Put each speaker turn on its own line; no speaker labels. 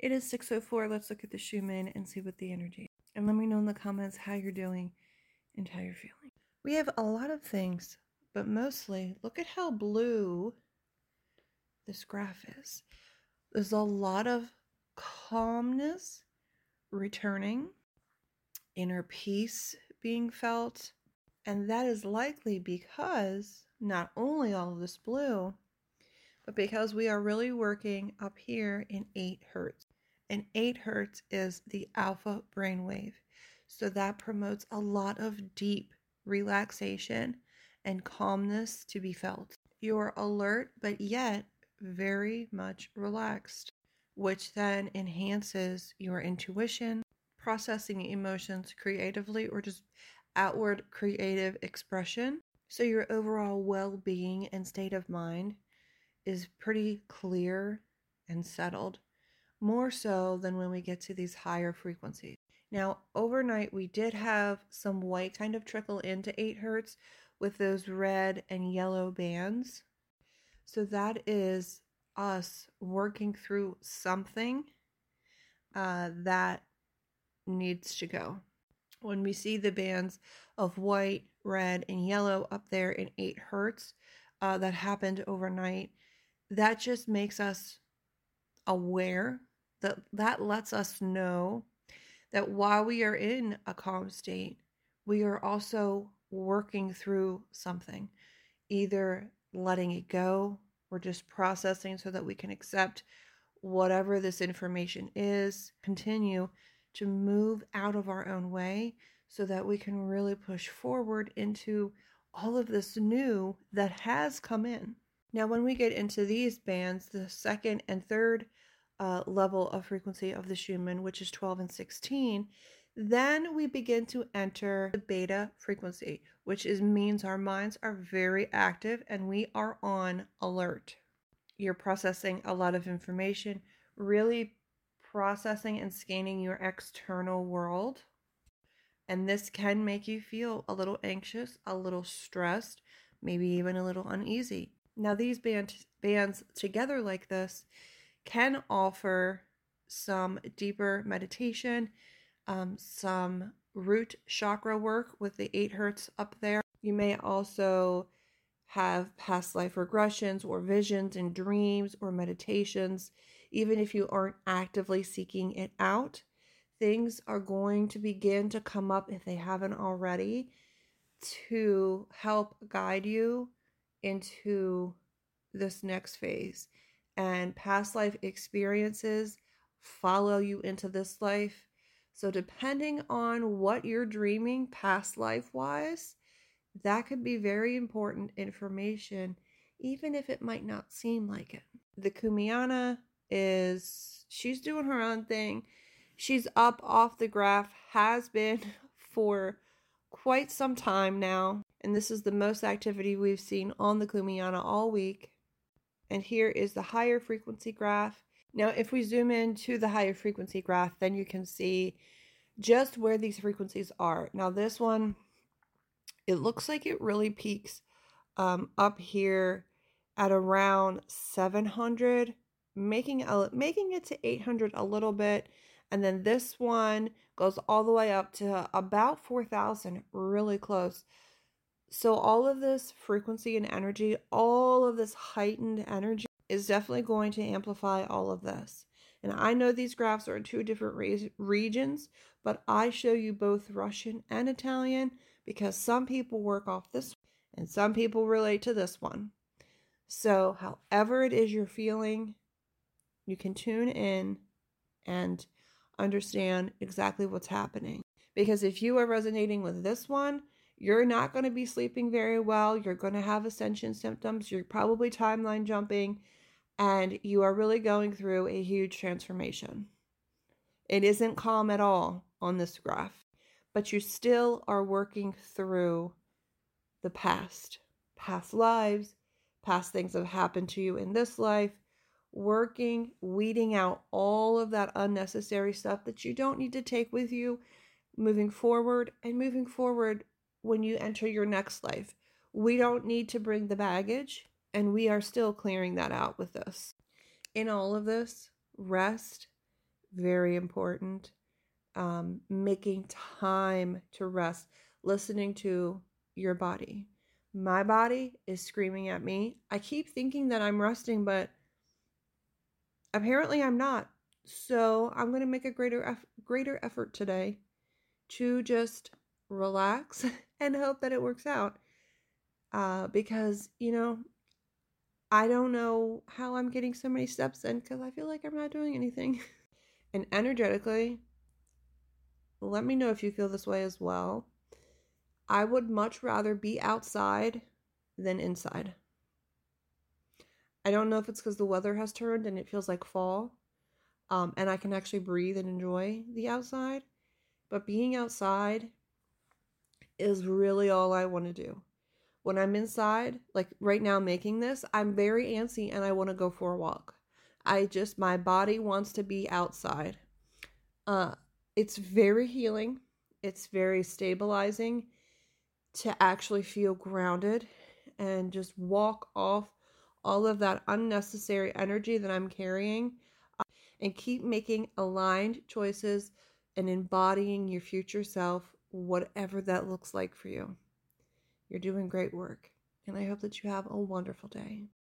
It is 6:04. Let's look at the Schumann and see what the energy is. And let me know in the comments how you're doing and how you're feeling. We have a lot of things, but mostly look at how blue this graph is. There's a lot of calmness returning, inner peace being felt, and that is likely because not only all of this blue, but because we are really working up here in 8 hertz. And 8 hertz is the alpha brainwave. So that promotes a lot of deep relaxation and calmness to be felt. You're alert, but yet very much relaxed, which then enhances your intuition, processing emotions creatively, or just outward creative expression. So your overall well-being and state of mind is pretty clear and settled, more so than when we get to these higher frequencies. Now, overnight, we did have some white kind of trickle into 8 hertz with those red and yellow bands. So that is us working through something that needs to go. When we see the bands of white, red, and yellow up there in 8 hertz that happened overnight, that just makes us aware, that lets us know that while we are in a calm state, we are also working through something, either letting it go or just processing so that we can accept whatever this information is, continue to move out of our own way so that we can really push forward into all of this new that has come in. Now, when we get into these bands, the second and third level of frequency of the Schumann, which is 12 and 16, then we begin to enter the beta frequency, which means our minds are very active and we are on alert. You're processing a lot of information, really processing and scanning your external world. And this can make you feel a little anxious, a little stressed, maybe even a little uneasy. Now, these bands together like this can offer some deeper meditation, some root chakra work with the 8 hertz up there. You may also have past life regressions or visions and dreams or meditations. Even if you aren't actively seeking it out, things are going to begin to come up, if they haven't already, to help guide you into this next phase. And past life experiences follow you into this life. So depending on what you're dreaming past life wise, that could be very important information, even if it might not seem like it. The Kumiana she's doing her own thing. She's up off the graph, has been for quite some time now. And this is the most activity we've seen on the Kumiana all week. And here is the higher frequency graph. Now, if we zoom into the higher frequency graph, then you can see just where these frequencies are. Now, this one, it looks like it really peaks up here at around 700, making it to 800 a little bit. And then this one goes all the way up to about 4,000, really close. So all of this frequency and energy, all of this heightened energy is definitely going to amplify all of this. And I know these graphs are in 2 different regions, but I show you both Russian and Italian because some people work off this one and some people relate to this one. So however it is you're feeling, you can tune in and understand exactly what's happening. Because if you are resonating with this one, you're not going to be sleeping very well. You're going to have ascension symptoms. You're probably timeline jumping. And you are really going through a huge transformation. It isn't calm at all on this graph. But you still are working through the past lives, past things that have happened to you in this life. Working, weeding out all of that unnecessary stuff that you don't need to take with you moving forward, and moving forward when you enter your next life. We don't need to bring the baggage, and we are still clearing that out with this. In all of this, rest very important. Making time to rest, listening to your body. My body is screaming at me. I keep thinking that I'm resting, but apparently I'm not. So I'm going to make a greater effort today to just relax and hope that it works out. Because, I don't know how I'm getting so many steps in because I feel like I'm not doing anything. And energetically, let me know if you feel this way as well. I would much rather be outside than inside. I don't know if it's because the weather has turned and it feels like fall, and I can actually breathe and enjoy the outside. But being outside is really all I want to do. When I'm inside, like right now making this, I'm very antsy and I want to go for a walk. My body wants to be outside. It's very healing. It's very stabilizing to actually feel grounded and just walk off all of that unnecessary energy that I'm carrying, and keep making aligned choices and embodying your future self, whatever that looks like for you. You're doing great work, and I hope that you have a wonderful day.